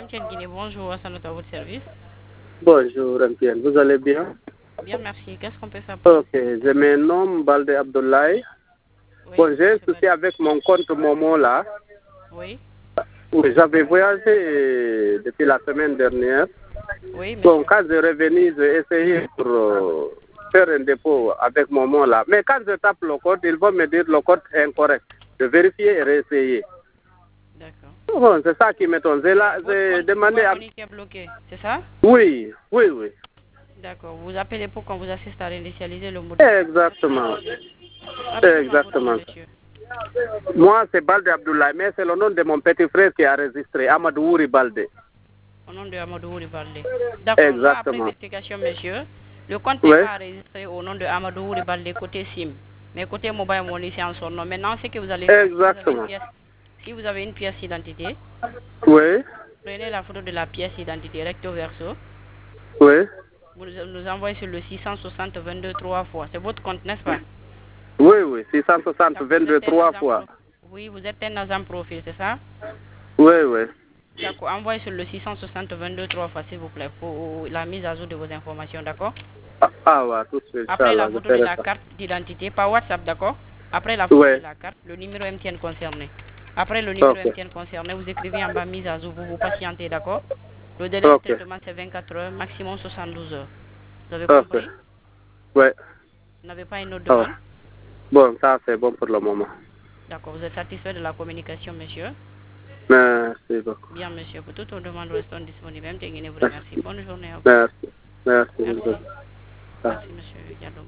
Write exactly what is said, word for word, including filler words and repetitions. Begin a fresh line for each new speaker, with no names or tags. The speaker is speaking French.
M T N Guinée, bonjour, à votre service.
Bonjour M T N, vous allez bien?
Bien, merci. Qu'est-ce qu'on peut faire pour
Ok, je me nomme Balde Abdoulaye.
Oui,
Bon, j'ai un
monsieur
souci
Balde.
avec mon compte Momo là.
Oui,
Oui, j'avais voyagé euh, depuis la semaine dernière.
oui, monsieur.
Bon, quand je suis revenu, j'ai essayé pour euh, faire un dépôt avec Momo là. Mais quand je tape le code, ils vont me dire le code est incorrect. Je vérifie et réessayer.
D'accord.
Bon, c'est ça qui m'étonne. J'ai là-
Votre
j'ai
compte
demandé
Mobile
à...
Money qui est bloqué, c'est ça?
Oui, oui, oui.
D'accord. Vous appelez pour qu'on vous assiste à réinitialiser le mot de passe.
Exactement.
Rappelez-moi votre nom,
Exactement.
monsieur.
Moi, c'est Balde Abdoulaye, mais c'est le nom de mon petit frère qui a enregistré, Amadou Ouri Balde.
Au nom de Amadou Ouri Balde. D'accord. Moi, après
Exactement.
vérification, monsieur, le compte n'est
Oui.
pas enregistré au nom de Amadou Ouri Balde côté SIM. Mais côté Mobile Money, c'est en son nom. Maintenant, ce que vous allez faire, si vous avez une
Exactement.
pièce, si vous avez une pièce d'identité,
Oui.
prenez la photo de la pièce d'identité recto verso.
Oui.
Vous nous nous envoyez sur le six cent soixante vingt-deux trois fois. C'est votre compte, n'est-ce pas?
Oui, oui. six cent soixante,
D'accord, vous
vingt-deux,
êtes un
trois
agent
fois.
pro- Oui, vous êtes un agent profil, c'est ça?
Oui, oui.
D'accord, envoyez sur le six cent soixante vingt-deux trois fois, s'il vous plaît, pour la mise à jour de vos informations, d'accord?
Ah, ah ouais, tout de suite,
Après la
Inch'Allah, je
photo de
ferai
la
ça.
carte d'identité, par WhatsApp, d'accord? Après la photo
Oui.
de la carte, le numéro M T N concerné. Après le numéro
Ok.
M T N concerné, vous écrivez en bas mise à jour, vous vous patientez, d'accord? Le délai de
Ok.
traitement, c'est vingt-quatre heures, maximum soixante-douze heures. Vous avez
Ok.
compris?
Oui.
Vous n'avez pas une autre
Ah ouais.
demande?
Bon, ça, c'est bon pour le moment.
D'accord, vous êtes satisfait de la communication, monsieur?
Merci beaucoup.
Bien, monsieur. Pour toute demande, restons disponibles. M T N vous remercie. Bonne journée à vous.
Merci. Merci.
Merci.
Merci.
Merci, monsieur Diallo.